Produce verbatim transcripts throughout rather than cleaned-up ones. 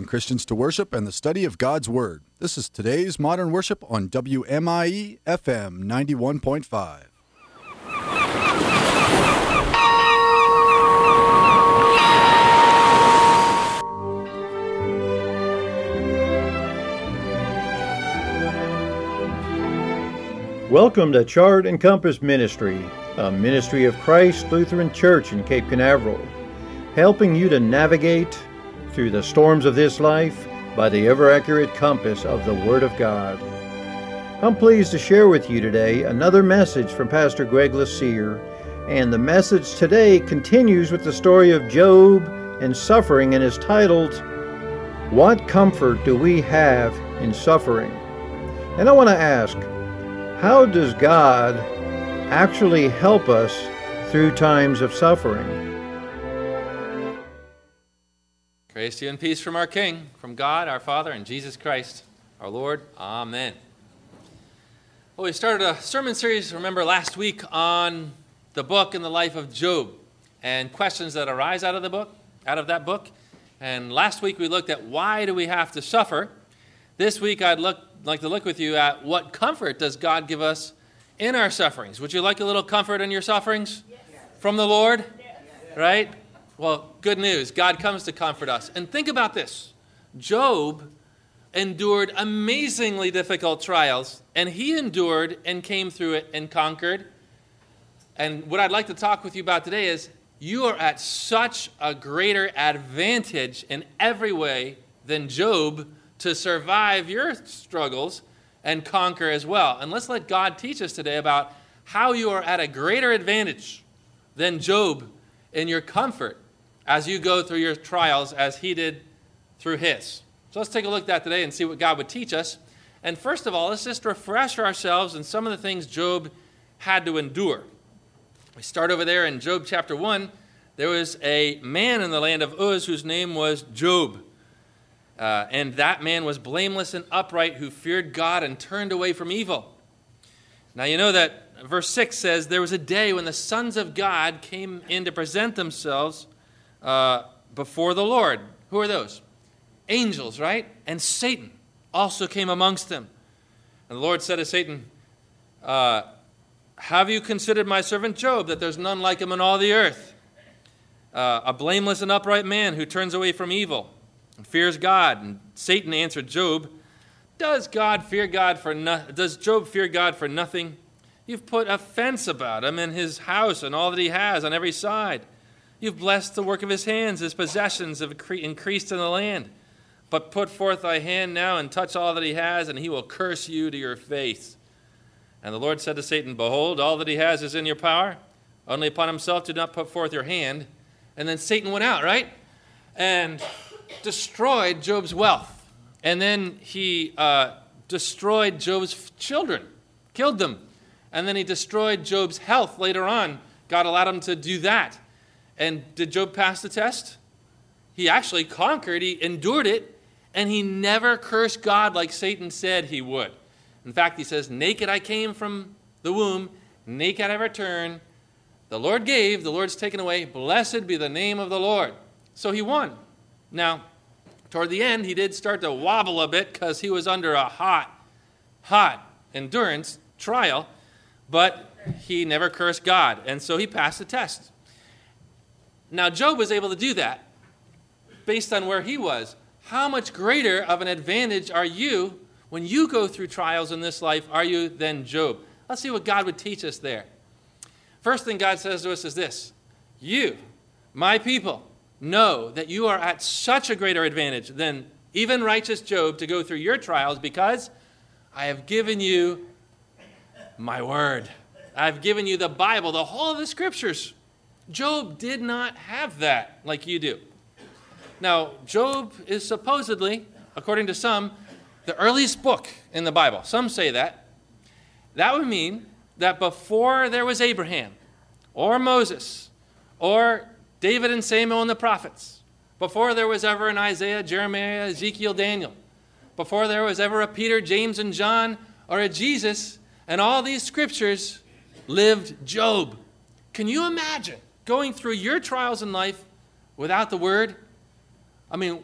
Christians to worship and the study of God's Word. This is today's Modern Worship on W M I E F M ninety-one point five. Welcome to Chart and Compass Ministry, a ministry of Christ Lutheran Church in Cape Canaveral, helping you to navigate through the storms of this life by the ever-accurate compass of the Word of God. I'm pleased to share with you today another message from Pastor Greg Lassere, and the message today continues with the story of Job and suffering and is titled, What Comfort Do We Have in Suffering? And I want to ask, how does God actually help us through times of suffering? Grace to you and peace from our King, from God, our Father, and Jesus Christ, our Lord. Amen. Well, we started a sermon series, remember, last week on the book and the life of Job and questions that arise out of the book, out of that book. And last week we looked at why do we have to suffer. This week I'd look, like to look with you at what comfort does God give us in our sufferings. Would you like a little comfort in your sufferings? Yes. From the Lord? Yes. Right? Well, good news. God comes to comfort us. And think about this. Job endured amazingly difficult trials, and he endured and came through it and conquered. And what I'd like to talk with you about today is you are at such a greater advantage in every way than Job to survive your struggles and conquer as well. And let's let God teach us today about how you are at a greater advantage than Job in your comfort as you go through your trials as he did through his. So let's take a look at that today and see what God would teach us. And first of all, let's just refresh ourselves in some of the things Job had to endure. We start over there in Job chapter one. There was a man in the land of Uz whose name was Job. Uh, and that man was blameless and upright, who feared God and turned away from evil. Now you know that verse six says, there was a day when the sons of God came in to present themselves uh, before the Lord. Who are those? Angels, right? And Satan also came amongst them. And the Lord said to Satan, uh, have you considered my servant Job, that there's none like him in all the earth? Uh, a blameless and upright man who turns away from evil and fears God. And Satan answered Job, Does God fear God for no- Does Job fear God for nothing? You've put a fence about him and his house and all that he has on every side. You've blessed the work of his hands. His possessions have increased in the land. But put forth thy hand now and touch all that he has, and he will curse you to your face. And the Lord said to Satan, Behold, all that he has is in your power. Only upon himself do not put forth your hand. And then Satan went out, right? And destroyed Job's wealth. And then he uh, destroyed Job's children, killed them. And then he destroyed Job's health later on. God allowed him to do that. And did Job pass the test? He actually conquered, he endured it, and he never cursed God like Satan said he would. In fact, he says, naked I came from the womb, naked I return. The Lord gave, the Lord's taken away. Blessed be the name of the Lord. So he won. Now, toward the end, he did start to wobble a bit because he was under a hot, hot endurance trial, but he never cursed God, and so he passed the test. Now, Job was able to do that based on where he was. How much greater of an advantage are you when you go through trials in this life are you than Job? Let's see what God would teach us there. First thing God says to us is this: you, my people, know that you are at such a greater advantage than even righteous Job to go through your trials because I have given you my word. I've given you the Bible, the whole of the scriptures. Job did not have that like you do. Now, Job is supposedly, according to some, the earliest book in the Bible. Some say that. That would mean that before there was Abraham or Moses or David and Samuel and the prophets, before there was ever an Isaiah, Jeremiah, Ezekiel, Daniel, before there was ever a Peter, James, and John, or a Jesus, and all these scriptures lived Job. Can you imagine going through your trials in life without the Word? I mean,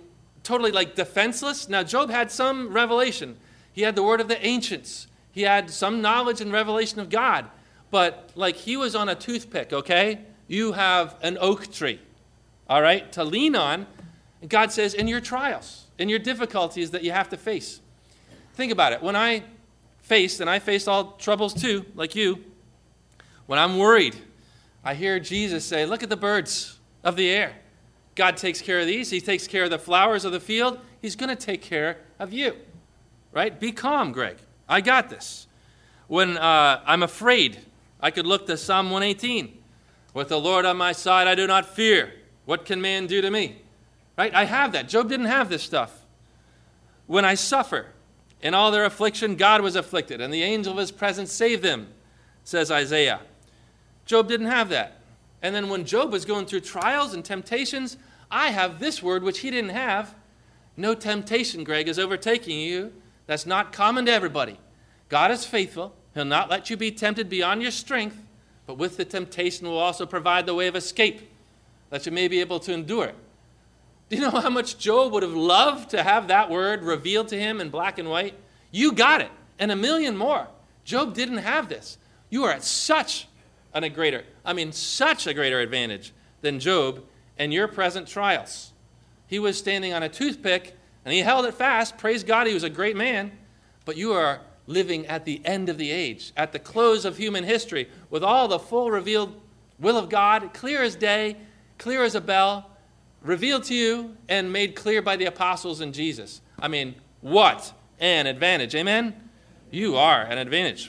totally like defenseless. Now, Job had some revelation. He had the word of the ancients. He had some knowledge and revelation of God. But like he was on a toothpick, okay? You have an oak tree, all right, to lean on. And God says, in your trials, in your difficulties that you have to face. Think about it. When I faced, and I faced all troubles too, like you, when I'm worried, I hear Jesus say, look at the birds of the air. God takes care of these. He takes care of the flowers of the field. He's going to take care of you, right? Be calm, Greg. I got this. When uh, I'm afraid, I could look to Psalm one eighteen. With the Lord on my side, I do not fear. What can man do to me? Right? I have that. Job didn't have this stuff. When I suffer, in all their affliction, God was afflicted, and the angel of his presence saved them, says Isaiah. Job didn't have that. And then when Job was going through trials and temptations, I have this word which he didn't have. No temptation, Greg, is overtaking you. That's not common to everybody. God is faithful. He'll not let you be tempted beyond your strength, but with the temptation will also provide the way of escape, that you may be able to endure it. Do you know how much Job would have loved to have that word revealed to him in black and white? You got it, and a million more. Job didn't have this. You are at such an, a greater, I mean, such a greater advantage than Job in your present trials. He was standing on a toothpick, and he held it fast. Praise God, he was a great man. But you are living at the end of the age, at the close of human history, with all the full revealed will of God, clear as day, clear as a bell, revealed to you and made clear by the apostles and Jesus. I mean, what an advantage. Amen? You are an advantage.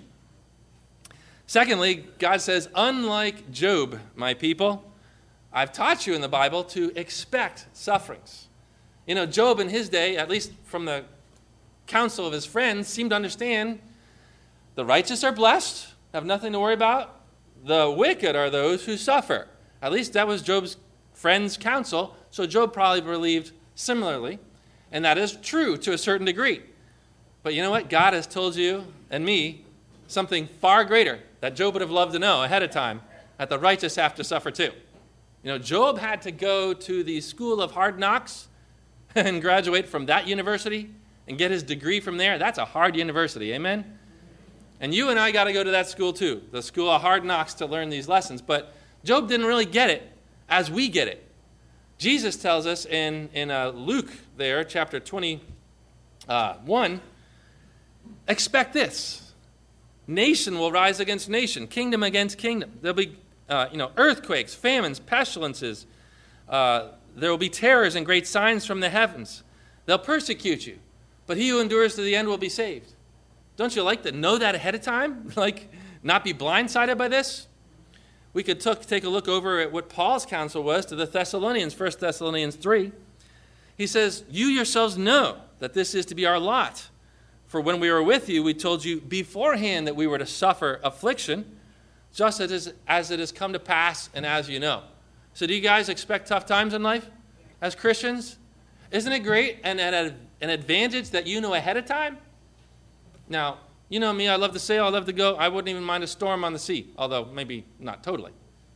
Secondly, God says, unlike Job, my people, I've taught you in the Bible to expect sufferings. You know, Job in his day, at least from the counsel of his friends, seemed to understand the righteous are blessed, have nothing to worry about. The wicked are those who suffer. At least that was Job's friends' counsel, so Job probably believed similarly, and that is true to a certain degree. But you know what? God has told you and me something far greater that Job would have loved to know ahead of time, that the righteous have to suffer too. You know, Job had to go to the school of hard knocks and graduate from that university and get his degree from there. That's a hard university, amen? And you and I got to go to that school too, the school of hard knocks, to learn these lessons. But Job didn't really get it as we get it. Jesus tells us in, in uh, Luke there, chapter twenty-one, expect this. Nation will rise against nation, kingdom against kingdom. There'll be uh, you know, earthquakes, famines, pestilences. Uh, there will be terrors and great signs from the heavens. They'll persecute you, but he who endures to the end will be saved. Don't you like to know that ahead of time? Like, not be blindsided by this? We could t- take a look over at what Paul's counsel was to the Thessalonians, First Thessalonians three. He says, you yourselves know that this is to be our lot. For when we were with you, we told you beforehand that we were to suffer affliction, just as it is, as it has come to pass and as you know. So do you guys expect tough times in life as Christians? Isn't it great and an advantage that you know ahead of time? Now, you know me, I love to sail, I love to go. I wouldn't even mind a storm on the sea, although maybe not totally.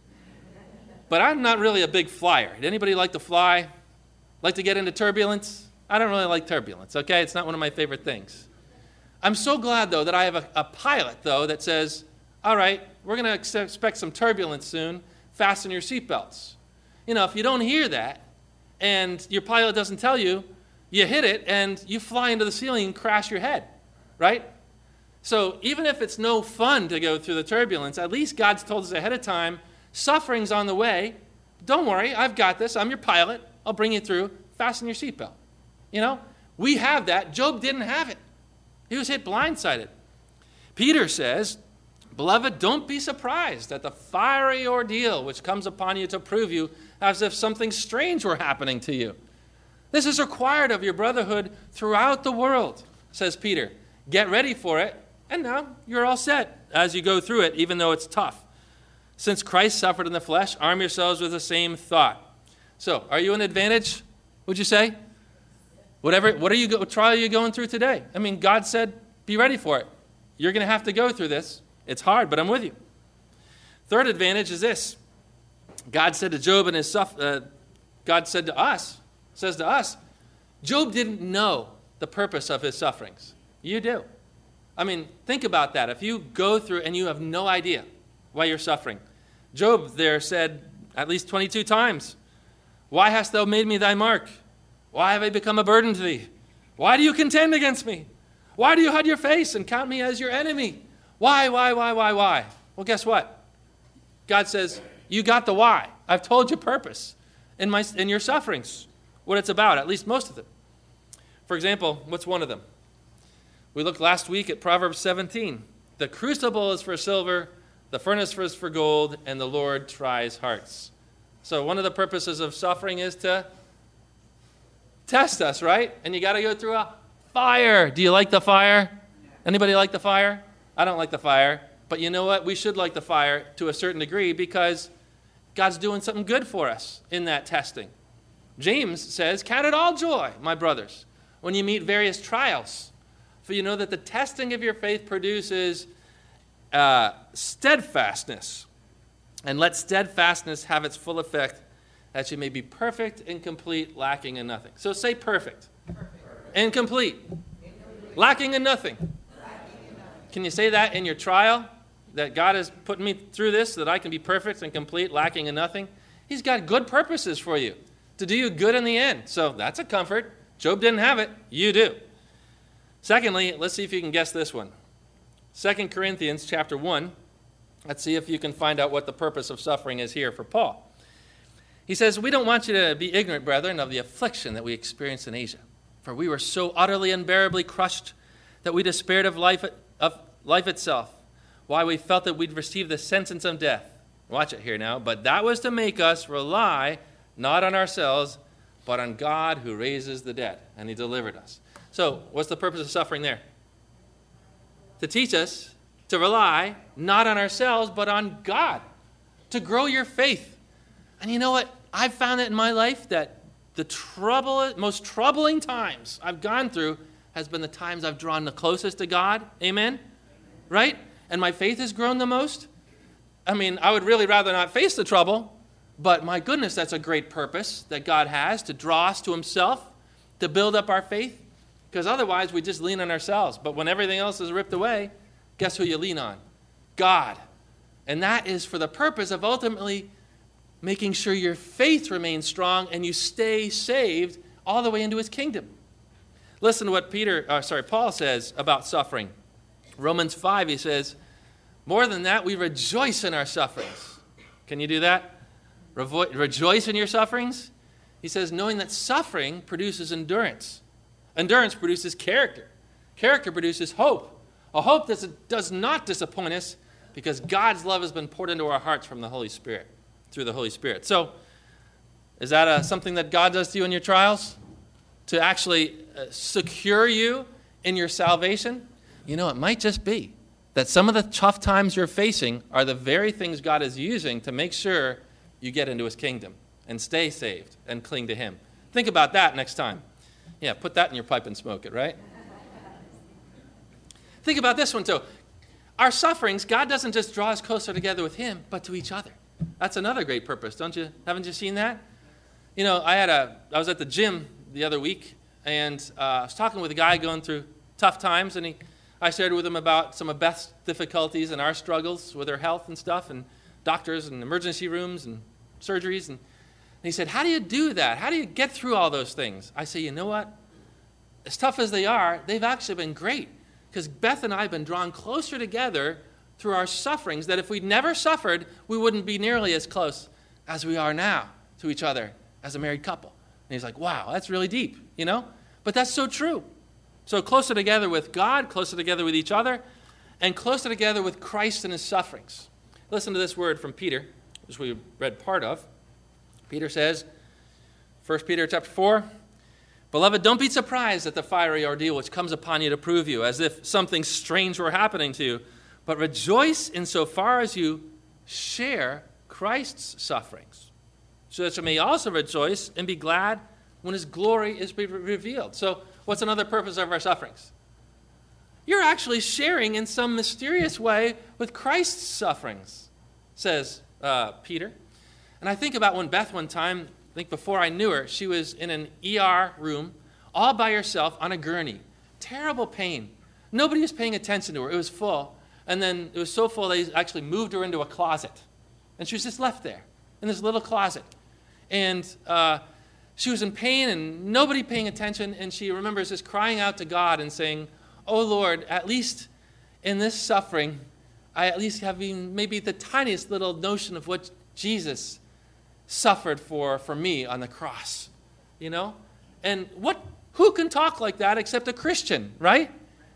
But I'm not really a big flyer. Did anybody like to fly? Like to get into turbulence? I don't really like turbulence, okay? It's not one of my favorite things. I'm so glad, though, that I have a, a pilot, though, that says, all right, we're going to ex- expect some turbulence soon. Fasten your seatbelts. You know, if you don't hear that and your pilot doesn't tell you, you hit it and you fly into the ceiling and crash your head, right? So even if it's no fun to go through the turbulence, at least God's told us ahead of time, suffering's on the way. Don't worry, I've got this. I'm your pilot. I'll bring you through. Fasten your seatbelt. You know, we have that. Job didn't have it. He was hit blindsided. Peter says, beloved, don't be surprised at the fiery ordeal which comes upon you to prove you as if something strange were happening to you. This is required of your brotherhood throughout the world, says Peter. Get ready for it, and now you're all set as you go through it, even though it's tough. Since Christ suffered in the flesh, arm yourselves with the same thought. So, are you an advantage, would you say? Whatever, what are you, what trial are you going through today? I mean, God said, be ready for it. You're going to have to go through this. It's hard, but I'm with you. Third advantage is this. God said to Job and his, uh, God said to us, says to us, Job didn't know the purpose of his sufferings. You do. I mean, think about that. If you go through and you have no idea why you're suffering. Job there said at least twenty-two times, "Why hast thou made me thy mark? Why have I become a burden to thee? Why do you contend against me? Why do you hide your face and count me as your enemy? Why, why, why, why, why?" Well, guess what? God says, you got the why. I've told you purpose in my in your sufferings, what it's about, at least most of them. For example, what's one of them? We looked last week at Proverbs seventeen. The crucible is for silver, the furnace is for gold, and the Lord tries hearts. So one of the purposes of suffering is to test us, right? And you got to go through a fire. Do you like the fire? Anybody like the fire? I don't like the fire. But you know what? We should like the fire to a certain degree because God's doing something good for us in that testing. James says, "Count it all joy, my brothers, when you meet various trials. For you know that the testing of your faith produces uh, steadfastness. And let steadfastness have its full effect, that you may be perfect and complete, lacking in nothing." So say perfect. Perfect. And complete. Incomplete. Lacking in nothing. Lacking in nothing. Can you say that in your trial? That God has put me through this, that I can be perfect and complete, lacking in nothing? He's got good purposes for you, to do you good in the end. So that's a comfort. Job didn't have it. You do. Secondly, let's see if you can guess this one. Second Corinthians chapter one. Let's see if you can find out what the purpose of suffering is here for Paul. He says, "We don't want you to be ignorant, brethren, of the affliction that we experienced in Asia. For we were so utterly unbearably crushed that we despaired of life, of life itself. Why, we felt that we'd receive the sentence of death." Watch it here now. "But that was to make us rely not on ourselves, but on God who raises the dead." And he delivered us. So what's the purpose of suffering there? To teach us to rely not on ourselves, but on God. To grow your faith. And you know what? I've found it in my life that the trouble, most troubling times I've gone through has been the times I've drawn the closest to God. Amen? Right? And my faith has grown the most. I mean, I would really rather not face the trouble, but my goodness, that's a great purpose that God has to draw us to himself, to build up our faith, because otherwise we just lean on ourselves. But when everything else is ripped away, guess who you lean on? God. And that is for the purpose of ultimately making sure your faith remains strong and you stay saved all the way into his kingdom. Listen to what Peter, uh, sorry, Paul says about suffering. Romans five, he says, "More than that, we rejoice in our sufferings." Can you do that? Revo- rejoice in your sufferings? He says, knowing that suffering produces endurance. Endurance produces character. Character produces hope. A hope that does not disappoint us because God's love has been poured into our hearts from the Holy Spirit, through the Holy Spirit. So, is that a, something that God does to you in your trials? To actually uh, secure you in your salvation? You know, it might just be that some of the tough times you're facing are the very things God is using to make sure you get into his kingdom and stay saved and cling to him. Think about that next time. Yeah, put that in your pipe and smoke it, right? Think about this one too. Our sufferings, God doesn't just draw us closer together with him, but to each other. That's another great purpose, don't you? Haven't you seen that? You know, I had a, I was at the gym the other week, and uh, I was talking with a guy going through tough times, and he, I shared with him about some of Beth's difficulties and our struggles with her health and stuff, and doctors and emergency rooms and surgeries. And, and he said, "How do you do that? How do you get through all those things?" I say, you know what? As tough as they are, they've actually been great, because Beth and I have been drawn closer together through our sufferings, that if we'd never suffered, we wouldn't be nearly as close as we are now to each other as a married couple. And he's like, wow, that's really deep, you know? But that's so true. So closer together with God, closer together with each other, and closer together with Christ and his sufferings. Listen to this word from Peter, which we read part of. Peter says, First Peter chapter four, "Beloved, don't be surprised at the fiery ordeal which comes upon you to prove you, as if something strange were happening to you, but rejoice insofar as you share Christ's sufferings, so that you may also rejoice and be glad when his glory is revealed." So what's another purpose of our sufferings? You're actually sharing in some mysterious way with Christ's sufferings, says uh, Peter. And I think about when Beth one time, I think before I knew her, she was in an E R room all by herself on a gurney. Terrible pain. Nobody was paying attention to her. It was full. And then it was so full they actually moved her into a closet. And she was just left there in this little closet. And uh, she was in pain and nobody paying attention. And she remembers just crying out to God and saying, "Oh, Lord, at least in this suffering, I at least have even maybe the tiniest little notion of what Jesus suffered for, for me on the cross." You know? And what? Who can talk like that except a Christian, right?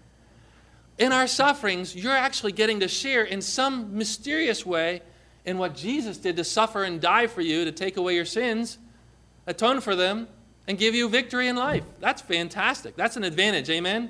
In our sufferings, you're actually getting to share in some mysterious way in what Jesus did to suffer and die for you, to take away your sins, atone for them, and give you victory in life. That's fantastic. That's an advantage, amen?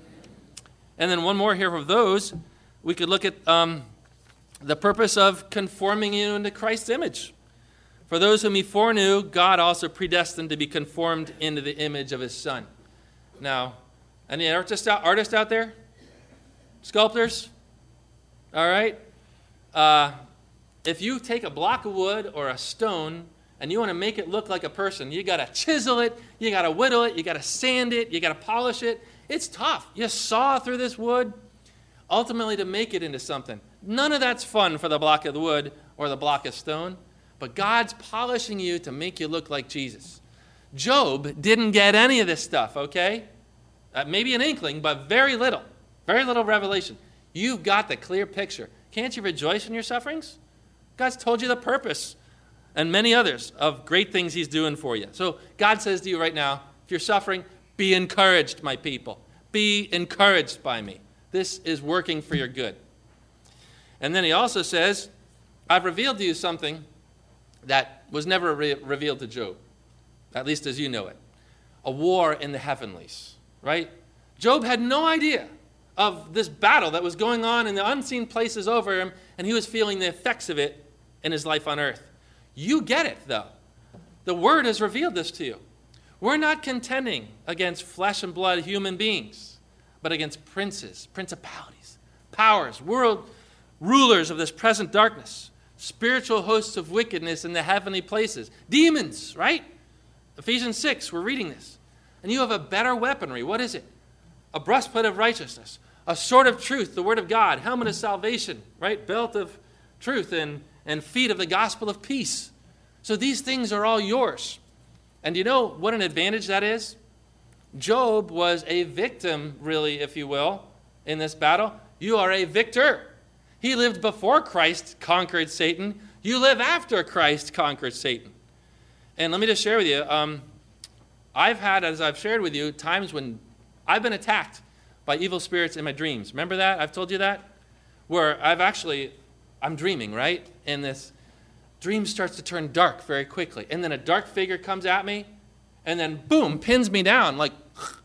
And then one more here of those. We could look at um, the purpose of conforming you into Christ's image. For those whom he foreknew, God also predestined to be conformed into the image of his Son. Now, any artists out, artists out there? Sculptors? All right? Uh, if you take a block of wood or a stone and you want to make it look like a person, you got to chisel it, you got to whittle it, you got to sand it, you got to polish it. It's tough. You saw through this wood, ultimately to make it into something. None of that's fun for the block of wood or the block of stone, but God's polishing you to make you look like Jesus. Job didn't get any of this stuff, okay? Uh, maybe an inkling, but very little. Very little revelation. You've got the clear picture. Can't you rejoice in your sufferings? God's told you the purpose and many others of great things he's doing for you. So God says to you right now, if you're suffering, be encouraged, my people. Be encouraged by me. This is working for your good. And then he also says, I've revealed to you something that was never re- revealed to Job, at least as you know it. A war in the heavenlies, right? Job had no idea of this battle that was going on in the unseen places over him, and he was feeling the effects of it in his life on earth. You get it, though. The Word has revealed this to you. We're not contending against flesh and blood human beings, but against princes, principalities, powers, world rulers of this present darkness, spiritual hosts of wickedness in the heavenly places, demons, right? Ephesians six, we're reading this. And you have a better weaponry. What is it? A breastplate of righteousness, a sword of truth, the word of God, helmet of salvation, right? Belt of truth and, and feet of the gospel of peace. So these things are all yours. And you know what an advantage that is? Job was a victim, really, if you will, in this battle. You are a victor. He lived before Christ conquered Satan. You live after Christ conquered Satan. And let me just share with you, um, I've had, as I've shared with you, times when I've been attacked by evil spirits in my dreams. Remember that? I've told you that? Where I've actually, I'm dreaming, right? And this dream starts to turn dark very quickly. And then a dark figure comes at me, and then boom, pins me down. Like,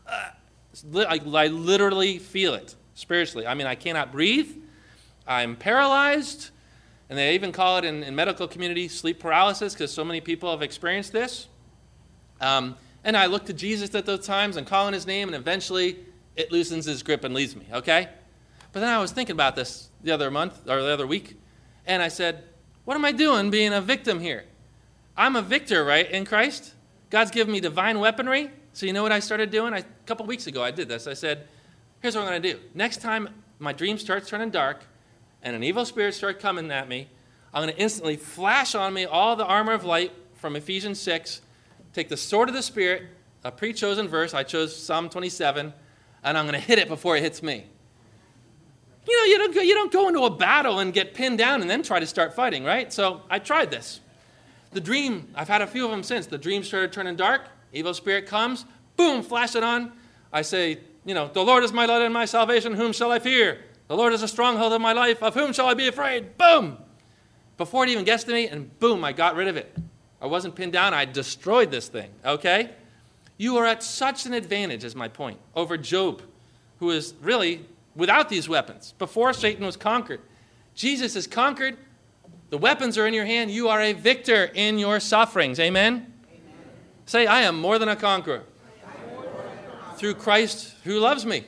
I, I literally feel it spiritually. I mean, I cannot breathe. I'm paralyzed. And they even call it in, in medical community sleep paralysis because so many people have experienced this. Um, and I look to Jesus at those times and call on his name, and eventually it loosens his grip and leaves me, okay? But then I was thinking about this the other month, or the other week, and I said, what am I doing being a victim here? I'm a victor, right, in Christ? God's given me divine weaponry. So you know what I started doing? I, a couple weeks ago I did this. I said, here's what I'm going to do. Next time my dream starts turning dark and an evil spirit starts coming at me, I'm going to instantly flash on me all the armor of light from Ephesians six, take the sword of the Spirit, a pre-chosen verse, I chose Psalm twenty-seven, and I'm going to hit it before it hits me. You know, you don't, go, you don't go into a battle and get pinned down and then try to start fighting, right? So I tried this. The dream, I've had a few of them since. The dream started turning dark. Evil spirit comes. Boom, flash it on. I say, you know, the Lord is my light and my salvation. Whom shall I fear? The Lord is a stronghold of my life. Of whom shall I be afraid? Boom. Before it even gets to me, and boom, I got rid of it. I wasn't pinned down. I destroyed this thing, okay? You are at such an advantage, is my point, over Job, who is really without these weapons, before Satan was conquered. Jesus is conquered. The weapons are in your hand. You are a victor in your sufferings. Amen? Amen. Say, I am more than a conqueror. Through Christ who loves me.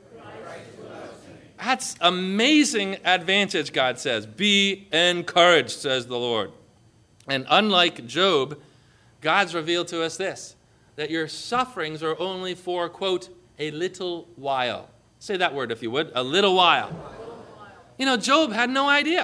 That's amazing advantage, God says. Be encouraged, says the Lord. And unlike Job, God's revealed to us this. that your sufferings are only for, quote, a little while. Say that word if you would, a little while. You know, Job had no idea.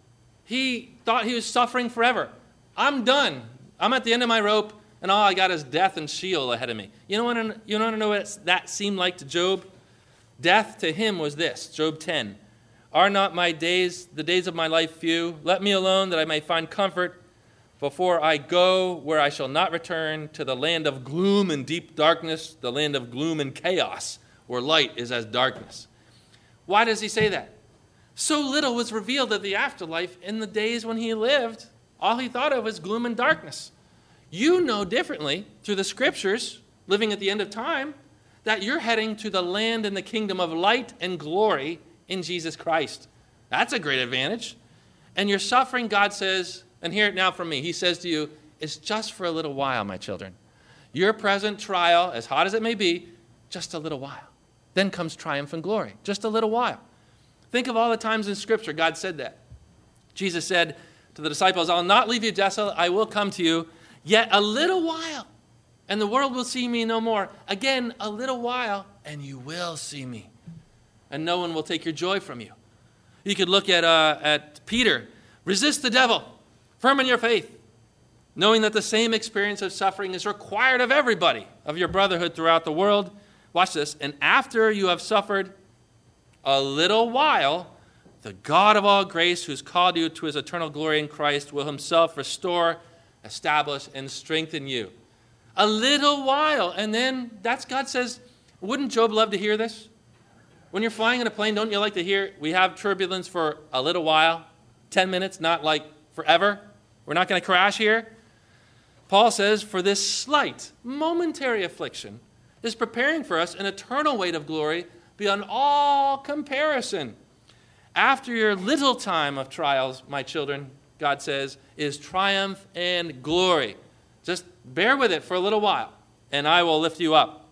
He thought he was suffering forever. I'm done. I'm at the end of my rope, and all I got is death and Sheol ahead of me. You know what, you want to know what that seemed like to Job? Death to him was this, Job ten. Are not my days, the days of my life few? Let me alone that I may find comfort before I go where I shall not return, to the land of gloom and deep darkness, the land of gloom and chaos, where light is as darkness. Why does he say that? So little was revealed of the afterlife in the days when he lived. All he thought of was gloom and darkness. You know differently through the scriptures, living at the end of time, that you're heading to the land and the kingdom of light and glory in Jesus Christ. That's a great advantage. And your suffering, God says, and hear it now from me, he says to you, it's just for a little while, my children. Your present trial, as hot as it may be, just a little while. Then comes triumph and glory, just a little while. Think of all the times in Scripture God said that. Jesus said to the disciples, I'll not leave you desolate, I will come to you, yet a little while, and the world will see me no more. Again, a little while, and you will see me, and no one will take your joy from you. You could look at, uh, at Peter. Resist the devil, firm in your faith, knowing that the same experience of suffering is required of everybody, of your brotherhood throughout the world. Watch this. And after you have suffered a little while, the God of all grace, who's called you to his eternal glory in Christ, will himself restore, establish, and strengthen you. A little while. And then that's, God says, wouldn't Job love to hear this? When you're flying in a plane, don't you like to hear, we have turbulence for a little while, ten minutes, not like forever. We're not going to crash here. Paul says, for this slight, momentary affliction is preparing for us an eternal weight of glory beyond all comparison. After your little time of trials, my children, God says, is triumph and glory. Just bear with it for a little while, and I will lift you up.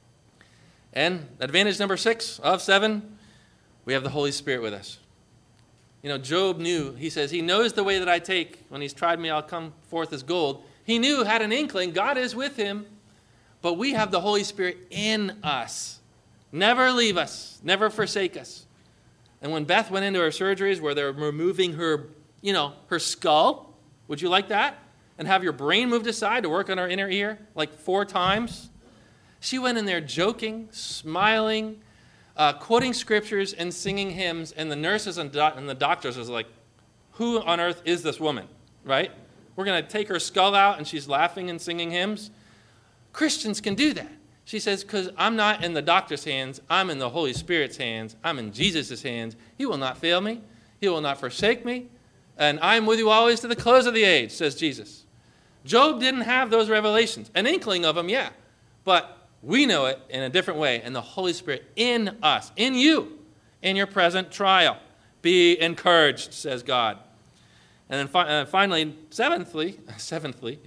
And advantage number six of seven, we have the Holy Spirit with us. You know, Job knew, he says, he knows the way that I take. When he's tried me, I'll come forth as gold. He knew, had an inkling, God is with him, but we have the Holy Spirit in us. Never leave us, never forsake us. And when Beth went into her surgeries where they're removing her, you know, her skull, would you like that? And have your brain moved aside to work on her inner ear like four times? She went in there joking, smiling, uh, quoting scriptures and singing hymns, and the nurses and, do- and the doctors was like, who on earth is this woman, right? We're going to take her skull out and she's laughing and singing hymns. Christians can do that. She says, because I'm not in the doctor's hands, I'm in the Holy Spirit's hands, I'm in Jesus' hands. He will not fail me. He will not forsake me. And I'm with you always to the close of the age, says Jesus. Job didn't have those revelations. An inkling of them, yeah. But we know it in a different way. And the Holy Spirit in us, in you, in your present trial. Be encouraged, says God. And then fi- uh, finally, seventhly, seventhly,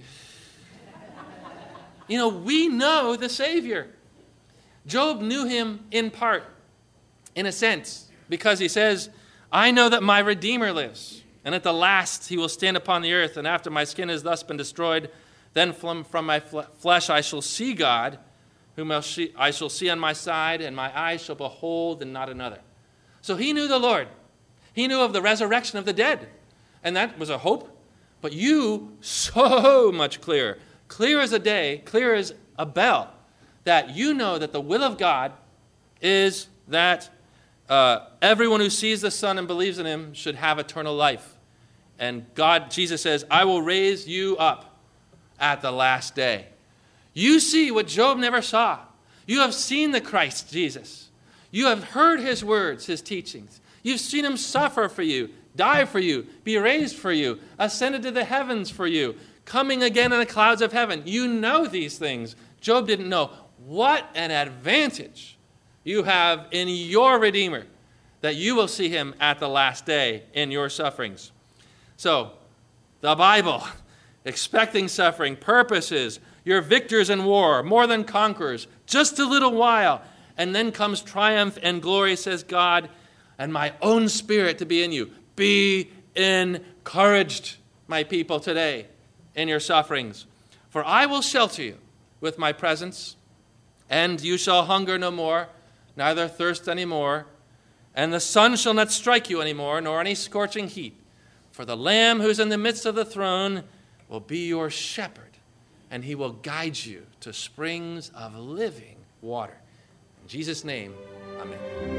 you know, we know the Savior. Job knew him in part, in a sense, because he says, I know that my Redeemer lives, and at the last he will stand upon the earth, and after my skin has thus been destroyed, then from, from my fle- flesh I shall see God, whom I shall see on my side, and my eyes shall behold and not another. So he knew the Lord. He knew of the resurrection of the dead, and that was a hope. But you, so much clearer, clear as a day, clear as a bell, that you know that the will of God is that uh, everyone who sees the Son and believes in him should have eternal life. And God, Jesus says, I will raise you up at the last day. You see what Job never saw. You have seen the Christ Jesus. You have heard his words, his teachings. You've seen him suffer for you, die for you, be raised for you, ascended to the heavens for you, coming again in the clouds of heaven. You know these things. Job didn't know. What an advantage you have in your Redeemer, that you will see him at the last day in your sufferings. So, the Bible, expecting suffering, purposes, you're victors in war, more than conquerors, just a little while. And then comes triumph and glory, says God, and my own spirit to be in you. Be encouraged, my people, today in your sufferings. For I will shelter you with my presence. And you shall hunger no more, neither thirst any more, and the sun shall not strike you any more, nor any scorching heat. For the Lamb who is in the midst of the throne will be your shepherd, and he will guide you to springs of living water. In Jesus' name, amen.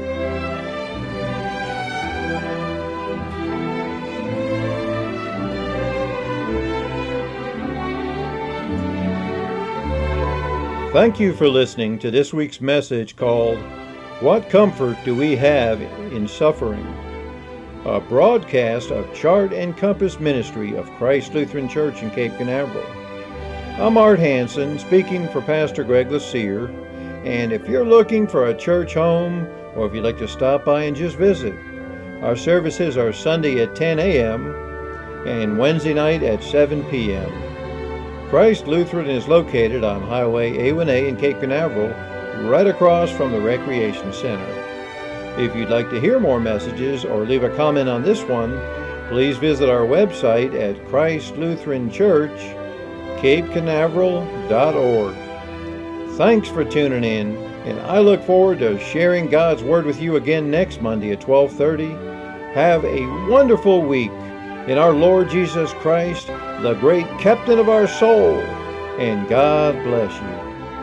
Thank you for listening to this week's message called, What Comfort Do We Have in Suffering? A broadcast of Chart and Compass Ministry of Christ Lutheran Church in Cape Canaveral. I'm Art Hansen, speaking for Pastor Greg Laseer, and if you're looking for a church home, or if you'd like to stop by and just visit, our services are Sunday at ten a.m. and Wednesday night at seven p.m. Christ Lutheran is located on Highway A one A in Cape Canaveral, right across from the Recreation Center. If you'd like to hear more messages or leave a comment on this one, please visit our website at christ lutheran church cape canaveral dot org. Thanks for tuning in, and I look forward to sharing God's Word with you again next Monday at twelve thirty. Have a wonderful week in our Lord Jesus Christ, the great captain of our soul, and God bless you.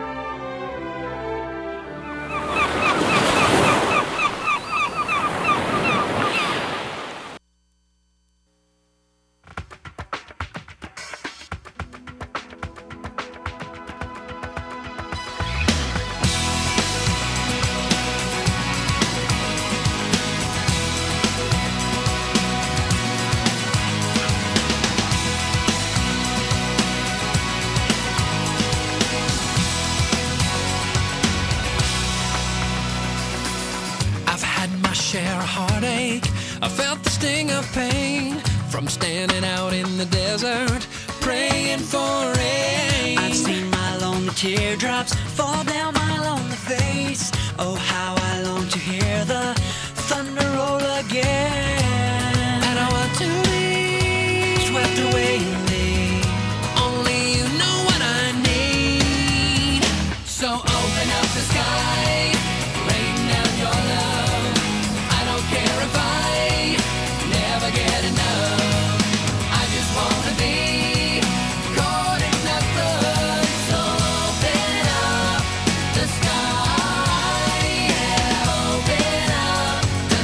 share a heartache. I felt the sting of pain from standing out in the desert, praying for rain. I've seen my lonely teardrops fall down my lonely face. Oh, how I long to hear the thunder roll again. And I want to be swept away in thee. Only you know what I need. So open up the sky, rain down your love. I don't care if I never get enough. I just wanna be caught in that flood. So open up the sky, yeah, open up the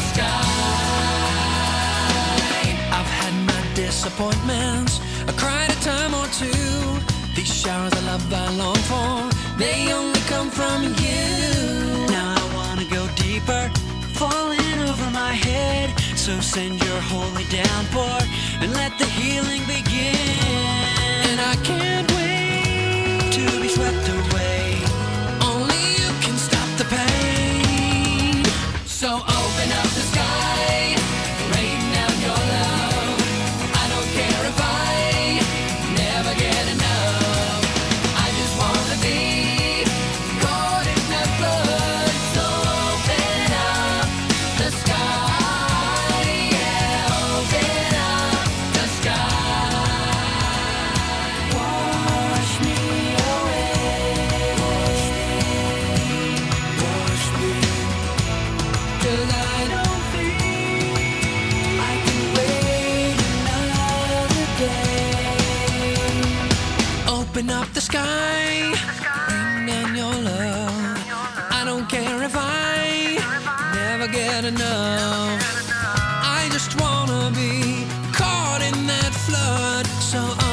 sky. I've had my disappointments, I cried a time or two. These showers of love I long for, they only come from you. Now I wanna go deeper, falling over my head. So send your holy downpour and let the healing begin. And I can't wait to be swept away. Only you can stop the pain. So open up the sky, rain down your love. I don't care if I never get enough. I just wanna be caught in that flood. So open up the sky, yeah, open up the sky. Wash me away, wash me, wash me. 'Cause I don't I can wait another day. open up the sky, rain down your love. I don't care if I never get enough. I just wanna be caught in that flood. So